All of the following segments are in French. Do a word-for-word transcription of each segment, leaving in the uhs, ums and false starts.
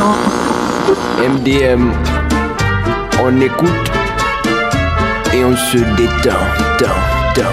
M D M, on écoute et on se détend, détend, détend,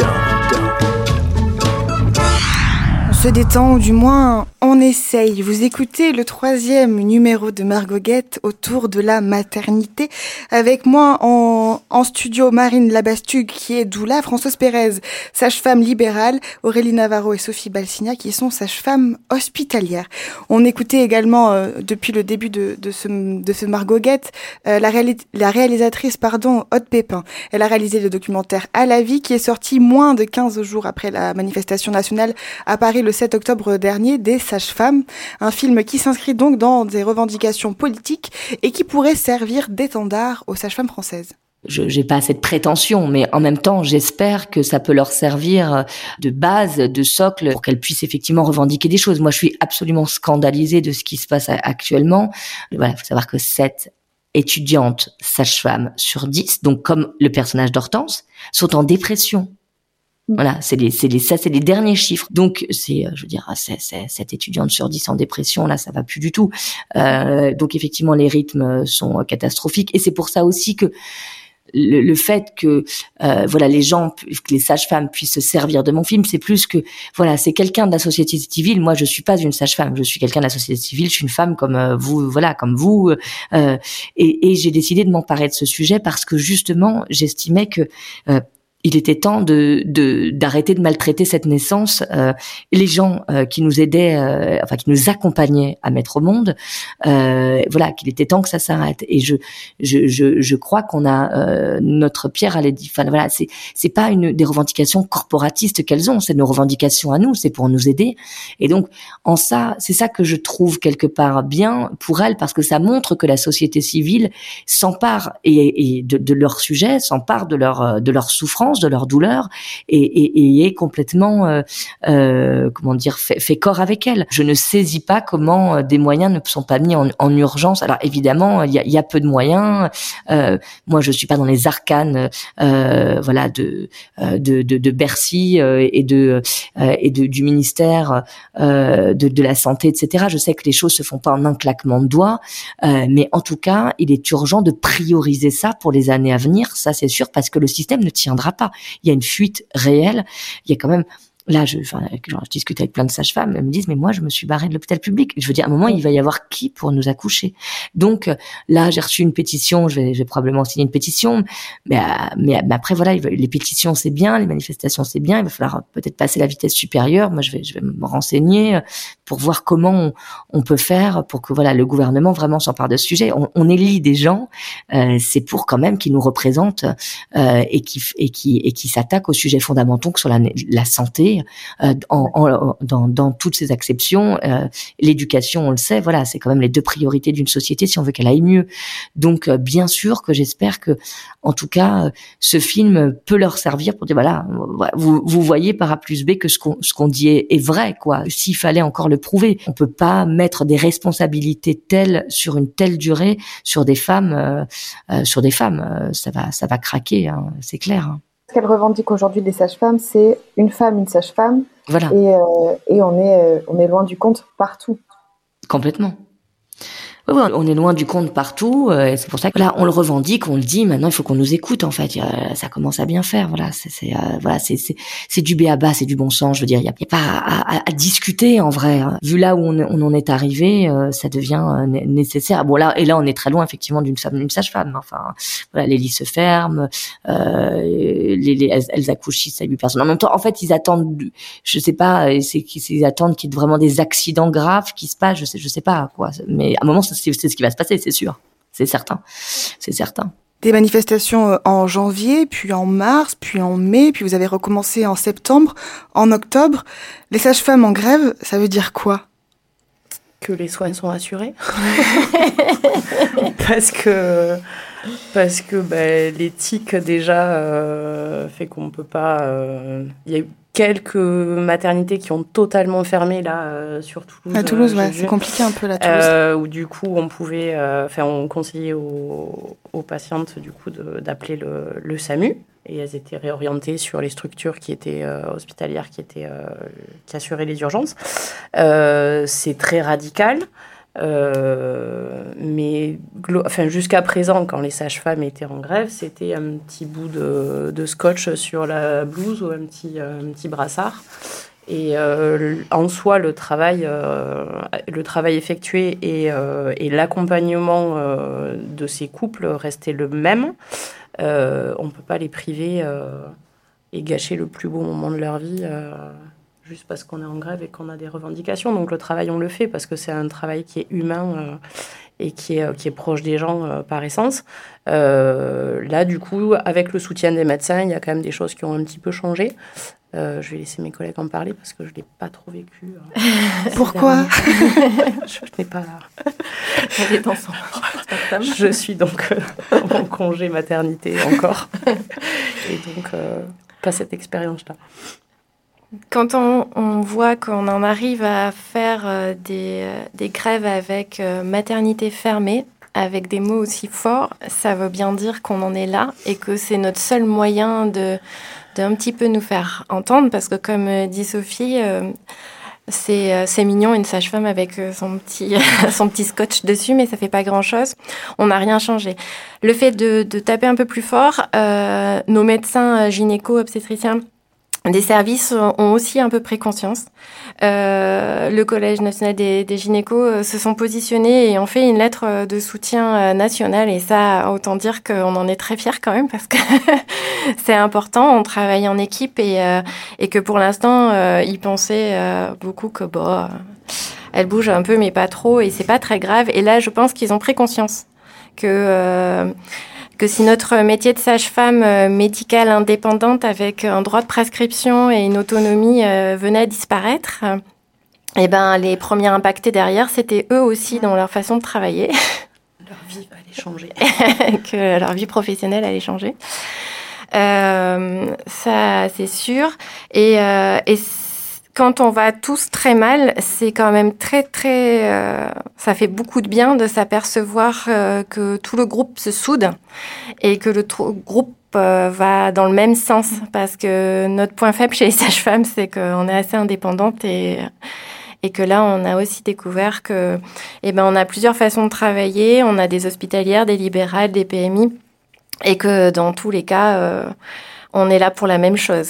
détend. On se détend, ou du moins on essaye. Vous écoutez le troisième numéro de Margot Guette autour de la maternité. Avec moi en, en studio, Marine Labastugue qui est doula, Françoise Pérez, sage-femme libérale, Aurélie Navarro et Sophie Balsigna qui sont sages-femmes hospitalières. On écoutait également euh, depuis le début de, de, ce, de ce Margot Guette euh, la, réali- la réalisatrice pardon, Aude Pépin. Elle a réalisé le documentaire À la vie qui est sorti moins de quinze jours après la manifestation nationale à Paris le sept octobre dernier des sages-femmes, un film qui s'inscrit donc dans des revendications politiques et qui pourrait servir d'étendard aux sages-femmes françaises. Je n'ai pas cette prétention, mais en même temps, j'espère que ça peut leur servir de base, de socle, pour qu'elles puissent effectivement revendiquer des choses. Moi, je suis absolument scandalisée de ce qui se passe actuellement. Voilà, il faut savoir que sept étudiantes sages-femmes sur dix, donc comme le personnage d'Hortense, sont en dépression. Voilà, c'est les, c'est les, ça, c'est les derniers chiffres. Donc, c'est, je veux dire, c'est, c'est, cette étudiante sur dix en dépression, là, ça va plus du tout. Euh, donc, effectivement, les rythmes sont catastrophiques. Et c'est pour ça aussi que le, le fait que, euh, voilà, les gens, que les sages-femmes puissent se servir de mon film, c'est plus que, voilà, c'est quelqu'un de la société civile. Moi, je suis pas une sage-femme. Je suis quelqu'un de la société civile. Je suis une femme comme euh, vous, voilà, comme vous. Euh, et, et j'ai décidé de m'emparer de ce sujet parce que, justement, j'estimais que, euh, il était temps de, de d'arrêter de maltraiter cette naissance. Euh, les gens euh, qui nous aidaient, euh, enfin qui nous accompagnaient à mettre au monde, euh, voilà, qu'il était temps que ça s'arrête. Et je je je, je crois qu'on a euh, notre pierre à l'édifice. Enfin voilà, c'est c'est pas une des revendications corporatistes qu'elles ont, c'est nos revendications à nous, c'est pour nous aider. Et donc en ça, c'est ça que je trouve quelque part bien pour elles parce que ça montre que la société civile s'empare et, et de, de leur sujet, s'empare de leur de leur souffrance, de leur douleur et, et, et est complètement euh, euh, comment dire fait, fait corps avec elle. Je ne saisis pas comment des moyens ne sont pas mis en, en urgence. Alors évidemment il y a, il y a peu de moyens. Euh, moi je suis pas dans les arcanes euh, voilà de, de de de Bercy euh, et de euh, et de du ministère euh, de de la santé, et cetera. Je sais que les choses se font pas en un claquement de doigts, euh, mais en tout cas il est urgent de prioriser ça pour les années à venir. Ça c'est sûr parce que le système ne tiendra pas. Il y a une fuite réelle. Il y a quand même, là, je, enfin, genre, je discute avec plein de sages-femmes, elles me disent, mais moi, je me suis barrée de l'hôpital public. Je veux dire, à un moment, il va y avoir qui pour nous accoucher? Donc, là, j'ai reçu une pétition, je vais, je vais probablement signer une pétition, mais, mais, mais après, voilà, les pétitions, c'est bien, les manifestations, c'est bien, il va falloir peut-être passer la vitesse supérieure. Moi, je vais, je vais me renseigner pour voir comment on, on peut faire pour que, voilà, le gouvernement vraiment s'empare de ce sujet. On, on élit des gens, euh, c'est pour quand même qu'ils nous représentent, euh, et qui, et qui, et qui s'attaquent aux sujets fondamentaux que sont la, la santé, Euh, en, en, dans, dans toutes ses acceptions, euh, l'éducation, on le sait, voilà, c'est quand même les deux priorités d'une société si on veut qu'elle aille mieux. Donc, euh, bien sûr que j'espère que, en tout cas, euh, ce film peut leur servir pour dire, voilà, vous, vous voyez par A plus B que ce qu'on, ce qu'on dit est, est vrai, quoi. S'il fallait encore le prouver, on peut pas mettre des responsabilités telles sur une telle durée sur des femmes, euh, euh, sur des femmes, euh, ça va, ça va craquer, hein, c'est clair. Hein. Ce qu'elle revendique aujourd'hui des sages-femmes, c'est une femme, une sage-femme. Voilà. Et, euh, et on est, euh, on est loin du compte partout. Complètement. Oui, oui, on est loin du compte partout. Euh, et c'est pour ça que là, on le revendique, on le dit. Maintenant, il faut qu'on nous écoute. En fait, euh, ça commence à bien faire. Voilà, c'est, c'est, euh, voilà, c'est, c'est, c'est du b.a.-ba, c'est du bon sens. Je veux dire, il y a, y a pas à, à, à discuter en vrai. Hein. Vu là où on, on en est arrivé, euh, ça devient euh, nécessaire. Bon là, et là, on est très loin effectivement d'une femme, d'une sage-femme. Enfin, voilà, les lits se ferment, euh, les, les, elles, elles accouchent six à huit personnes en même temps. En fait, ils attendent, je sais pas, c'est qu'ils attendent qu'il y ait vraiment des accidents graves qui se passent. Je sais, je sais pas quoi. Mais à un moment, ça c'est, c'est ce qui va se passer, c'est sûr, c'est certain, c'est certain. Des manifestations en janvier, puis en mars, puis en mai, puis vous avez recommencé en septembre, en octobre. Les sages-femmes en grève, ça veut dire quoi ? Que les soins sont assurés. parce que, parce que bah, l'éthique déjà euh, fait qu'on ne peut pas... Il euh, y a eu quelques maternités qui ont totalement fermé là euh, sur Toulouse. À Toulouse, euh, ouais, c'est compliqué un peu là, Toulouse. Euh, où du coup on pouvait, enfin euh, on conseillait aux, aux patientes du coup de, d'appeler le, le SAMU et elles étaient réorientées sur les structures qui étaient euh, hospitalières, qui étaient, euh, qui assuraient les urgences. Euh, c'est très radical. Euh, mais glo- enfin, jusqu'à présent, quand les sages-femmes étaient en grève, c'était un petit bout de, de scotch sur la blouse ou un petit, un petit brassard. Et euh, en soi, le travail, euh, le travail effectué et, euh, et l'accompagnement euh, de ces couples restait le même. Euh, on ne peut pas les priver euh, et gâcher le plus beau moment de leur vie euh, juste parce qu'on est en grève et qu'on a des revendications. Donc le travail, on le fait parce que c'est un travail qui est humain euh, et qui est, qui est proche des gens euh, par essence. Euh, là, du coup, avec le soutien des médecins, il y a quand même des choses qui ont un petit peu changé. Euh, je vais laisser mes collègues en parler parce que je ne l'ai pas trop vécu. Euh, Pourquoi? Je n'ai pas... Elle est dans son... Je suis donc euh, en congé maternité encore. Et donc, euh, pas cette expérience-là. Quand on, on voit qu'on en arrive à faire euh, des, euh, des grèves avec euh, maternité fermée, avec des mots aussi forts, ça veut bien dire qu'on en est là et que c'est notre seul moyen de, de un petit peu nous faire entendre. Parce que comme euh, dit Sophie, euh, c'est, euh, c'est mignon une sage-femme avec euh, son, petit, son petit scotch dessus, mais ça fait pas grand-chose. On n'a rien changé. Le fait de, de taper un peu plus fort, euh, nos médecins gynéco, obstétriciens, des services ont aussi à peu près conscience. Euh, le Collège national des, des gynécos se sont positionnés et ont fait une lettre de soutien national. Et ça, autant dire qu'on en est très fiers quand même parce que c'est important. On travaille en équipe et, euh, et que pour l'instant, euh, ils pensaient euh, beaucoup que bon, euh, elle bouge un peu mais pas trop et c'est pas très grave. Et là, je pense qu'ils ont pris conscience que... Euh, que si notre métier de sage-femme euh, médicale indépendante avec un droit de prescription et une autonomie euh, venait à disparaître, euh, eh ben, les premiers impactés derrière, c'était eux aussi dans leur façon de travailler. Leur vie allait changer. Que leur vie professionnelle allait changer. Euh, ça, c'est sûr. Et, euh, et quand on va tous très mal, c'est quand même très, très... Euh, ça fait beaucoup de bien de s'apercevoir euh, que tout le groupe se soude et que le tr- groupe euh, va dans le même sens. Parce que notre point faible chez les sages-femmes, c'est qu'on est assez indépendante et, et que là, on a aussi découvert que, eh ben, on a plusieurs façons de travailler. On a des hospitalières, des libérales, des P M I et que dans tous les cas, euh, on est là pour la même chose.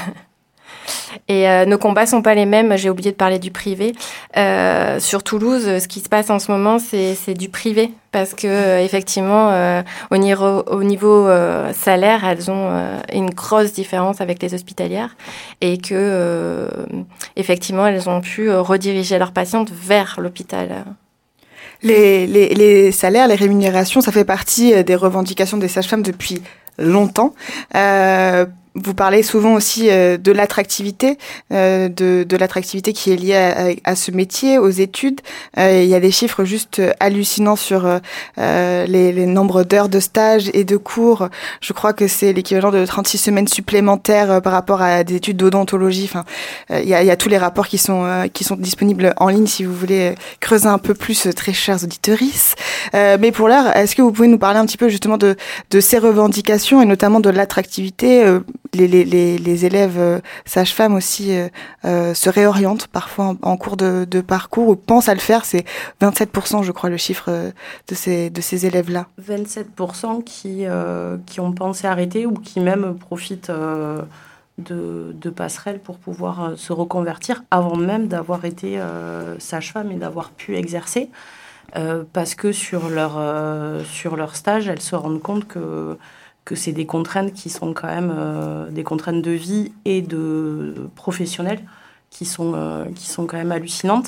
Et euh, nos combats sont pas les mêmes. J'ai oublié de parler du privé. Euh, sur Toulouse, ce qui se passe en ce moment, c'est, c'est du privé. Parce que, euh, effectivement, euh, au niveau, au niveau euh, salaire, elles ont euh, une grosse différence avec les hospitalières. Et que, euh, effectivement, elles ont pu rediriger leurs patientes vers l'hôpital. Les, les, les salaires, les rémunérations, ça fait partie des revendications des sages-femmes depuis longtemps. Euh, Vous parlez souvent aussi euh, de l'attractivité, euh, de, de l'attractivité qui est liée à, à, à ce métier, aux études. Euh, il y a des chiffres juste hallucinants sur euh, les, les nombres d'heures de stage et de cours. Je crois que c'est l'équivalent de trente-six semaines supplémentaires euh, par rapport à des études d'odontologie. Enfin, euh, il y a, il y a tous les rapports qui sont euh, qui sont disponibles en ligne si vous voulez creuser un peu plus, très chers auditrices. Euh, mais pour l'heure, est-ce que vous pouvez nous parler un petit peu justement de de ces revendications et notamment de l'attractivité? euh, Les, les, les, les élèves euh, sages-femmes aussi euh, euh, se réorientent parfois en, en cours de, de parcours ou pensent à le faire. C'est vingt-sept pour cent, je crois, le chiffre euh, de ces, de ces élèves-là. vingt-sept pour cent qui, euh, qui ont pensé arrêter ou qui même profitent euh, de, de passerelles pour pouvoir euh, se reconvertir avant même d'avoir été euh, sage-femme et d'avoir pu exercer. Euh, parce que sur leur, euh, sur leur stage, elles se rendent compte que que c'est des contraintes qui sont quand même euh, des contraintes de vie et de professionnelles qui sont, euh, qui sont quand même hallucinantes.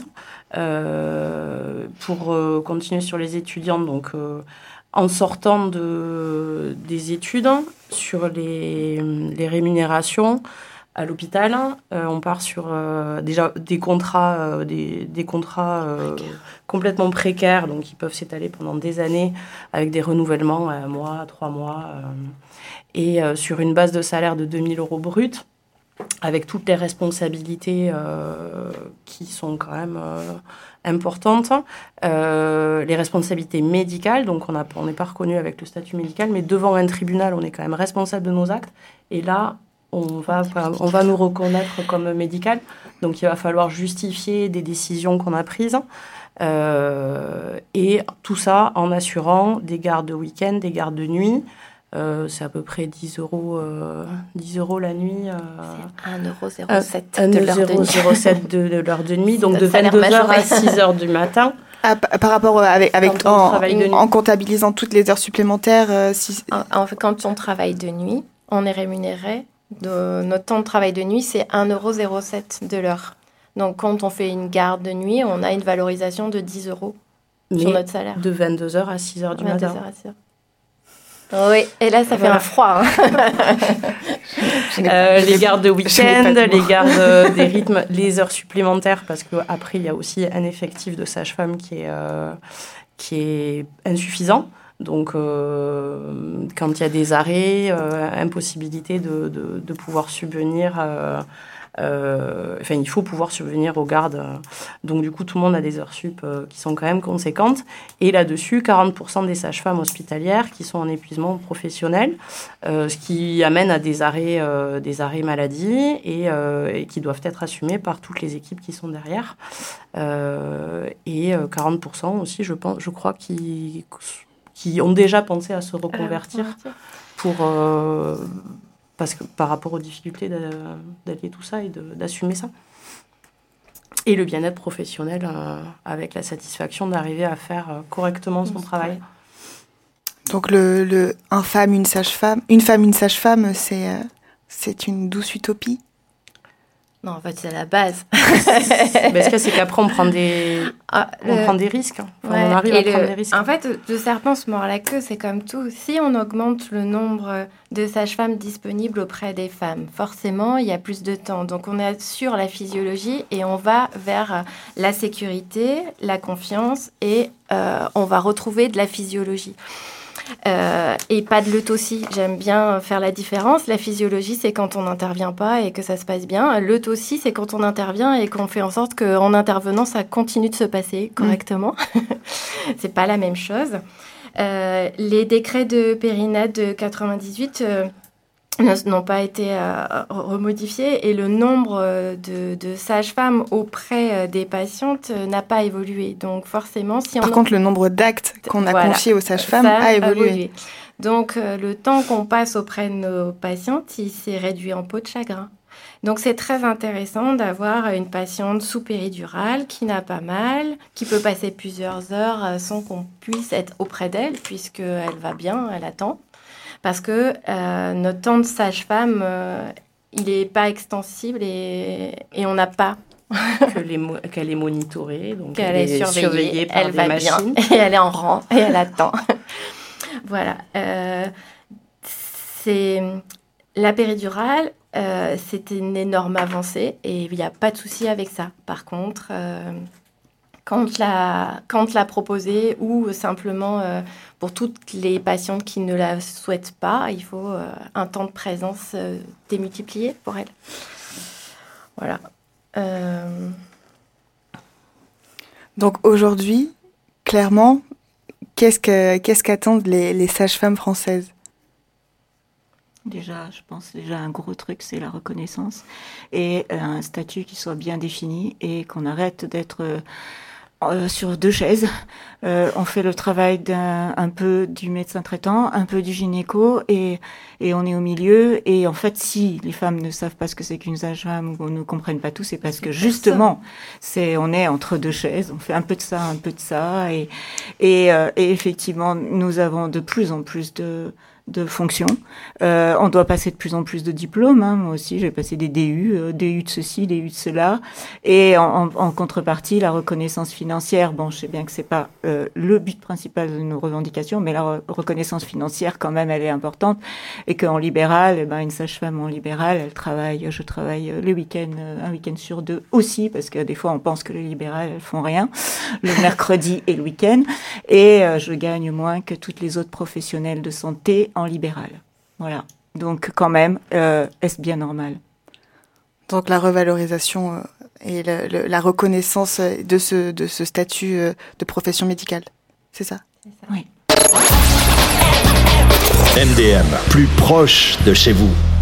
Euh, pour euh, continuer sur les étudiantes, donc euh, en sortant de, des études, sur les, les rémunérations à l'hôpital, euh, on part sur euh, déjà des contrats, euh, des, des contrats euh, complètement précaires, donc qui peuvent s'étaler pendant des années avec des renouvellements à un mois, à trois mois, euh, et euh, sur une base de salaire de deux mille euros bruts, avec toutes les responsabilités euh, qui sont quand même euh, importantes. Euh, les responsabilités médicales, donc on n'est pas reconnu avec le statut médical, mais devant un tribunal, on est quand même responsable de nos actes. Et là, on va, on va nous reconnaître comme médical. Donc, il va falloir justifier des décisions qu'on a prises. Euh, et tout ça en assurant des gardes de week-end, des gardes de nuit. Euh, c'est à peu près dix euros, euh, dix euros la nuit. Euh, c'est un euro zéro sept euh, de l'heure de nuit. un euro zéro sept de, de l'heure de nuit, donc Ça, de vingt-deux heures à majoré. six heures du matin. Ah, par rapport avec, avec Quand on en, travaille de nuit. en comptabilisant toutes les heures supplémentaires, euh, si... En, en fait, quand on travaille de nuit, on est rémunéré. De, notre temps de travail de nuit, c'est un euro zéro sept de l'heure. Donc, quand on fait une garde de nuit, on a une valorisation de dix euros sur notre salaire. De vingt-deux heures à six heures du matin. vingt-deux heures à six heures. Oui, et là, ça Voilà. fait un froid. Hein. Euh, les gardes de week-end, les gardes euh, des rythmes, les heures supplémentaires, parce qu'après, il y a aussi un effectif de sage-femme qui est, euh, qui est insuffisant. Donc, euh, quand il y a des arrêts, euh, impossibilité de, de, de pouvoir subvenir... Euh, Euh, enfin, il faut pouvoir subvenir aux gardes. Donc, du coup, tout le monde a des heures sup euh, qui sont quand même conséquentes. Et là-dessus, quarante pour cent des sages-femmes hospitalières qui sont en épuisement professionnel, euh, ce qui amène à des arrêts, euh, des arrêts maladie et, euh, et qui doivent être assumés par toutes les équipes qui sont derrière. Euh, et euh, quarante pour cent aussi, je, pense, je crois, qui, qui ont déjà pensé à se reconvertir pour... Euh, parce que par rapport aux difficultés d'allier tout ça et de, d'assumer ça. Et le bien-être professionnel euh, avec la satisfaction d'arriver à faire euh, correctement son travail. Donc le, le un femme, une sage-femme, une femme, une sage-femme, c'est, euh, c'est une douce utopie. Non, en fait, c'est la base. Mais ce qu'il y a, c'est qu'après, on prend des, ah, on le... prend des risques. Enfin, ouais, on arrive à le... prendre des risques. En fait, le serpent se mord la queue, c'est comme tout. Si on augmente le nombre de sages-femmes disponibles auprès des femmes, forcément, il y a plus de temps. Donc, on assure la physiologie et on va vers la sécurité, la confiance et euh, on va retrouver de la physiologie. Euh, et pas de l'eutausie. J'aime bien faire la différence. La physiologie, c'est quand on n'intervient pas et que ça se passe bien. L'eutausie, c'est quand on intervient et qu'on fait en sorte qu'en intervenant, ça continue de se passer correctement. Mmh. C'est pas la même chose. Euh, les décrets de Périnade de quatre-vingt-dix-huit euh, n'ont pas été euh, remodifiés et le nombre de, de sages-femmes auprès des patientes n'a pas évolué. Donc forcément, si on Par contre, le nombre d'actes qu'on a voilà, confiés aux sages-femmes a évolué. évolué. Donc euh, le temps qu'on passe auprès de nos patientes, il s'est réduit en peau de chagrin. Donc c'est très intéressant d'avoir une patiente sous péridurale qui n'a pas mal, qui peut passer plusieurs heures sans qu'on puisse être auprès d'elle puisqu'elle va bien, elle attend. Parce que euh, notre temps de sage-femme, euh, il n'est pas extensible et, et on n'a pas. que les mo- qu'elle est monitorée, donc qu'elle elle est surveillée, surveillée par elle des va machines. bien, et elle est en rang, et elle attend. Voilà. Euh, c'est... La péridurale, euh, c'est une énorme avancée et il n'y a pas de souci avec ça. Par contre... Euh, Quand la, quand la proposer ou simplement euh, pour toutes les patientes qui ne la souhaitent pas, il faut euh, un temps de présence euh, démultiplié pour elles. Voilà. Euh... Donc aujourd'hui, clairement, qu'est-ce, que, qu'est-ce qu'attendent les, les sages-femmes françaises ? Déjà, je pense déjà un gros truc, c'est la reconnaissance et un statut qui soit bien défini et qu'on arrête d'être... Euh, Euh, sur deux chaises. Euh, on fait le travail d'un un peu du médecin traitant, un peu du gynéco et, et on est au milieu. Et en fait, si les femmes ne savent pas ce que c'est qu'une sage-femme ou ne comprennent pas tout, c'est parce que justement, c'est, on est entre deux chaises. On fait un peu de ça, un peu de ça. Et, et, euh, et effectivement, nous avons de plus en plus de... de fonctions. Euh, on doit passer de plus en plus de diplômes. Hein. Moi aussi, j'ai passé des D U, euh, D U de ceci, D U de cela. Et en, en, en contrepartie, la reconnaissance financière. Bon, je sais bien que c'est pas euh, le but principal de nos revendications, mais la re- reconnaissance financière, quand même, elle est importante. Et qu'en libéral, eh ben, une sage-femme en libéral, elle travaille. Je travaille le week-end, un week-end sur deux aussi, parce que des fois, on pense que les libérales, elles font rien. Le mercredi et le week-end. Et euh, je gagne moins que toutes les autres professionnels de santé en libéral. Voilà. Donc, quand même, euh, est-ce bien normal ? Donc, la revalorisation euh, et le, le, la reconnaissance de ce, de ce statut euh, de profession médicale. C'est ça ? C'est ça. Oui. M D M, plus proche de chez vous.